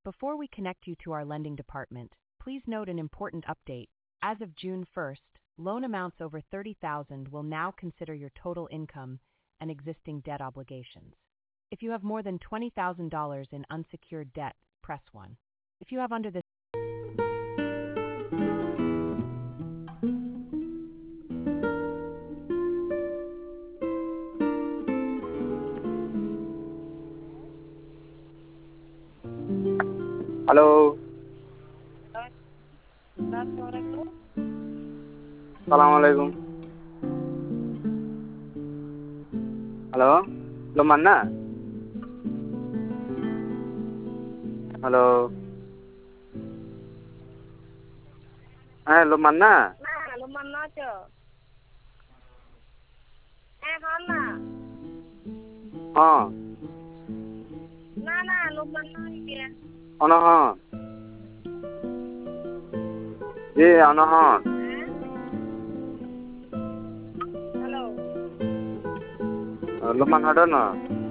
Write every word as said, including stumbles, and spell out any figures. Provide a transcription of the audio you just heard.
Before we connect you to our lending department, please note an important update. As of June first, loan amounts over thirty thousand dollars will now consider your total income and existing debt obligations. If you have more than twenty thousand dollars in unsecured debt, press one. If you have under this Halo. Assalamualaikum. Assalamualaikum. Halo. Lo mana? Halo. Eh, lo mana? Nah, lu mana aja? Eh, mana? Oh. Nah, nah, lu mana ya? Ono ha. Ye, ono ha. Eh? Halo. Lo mana ada na?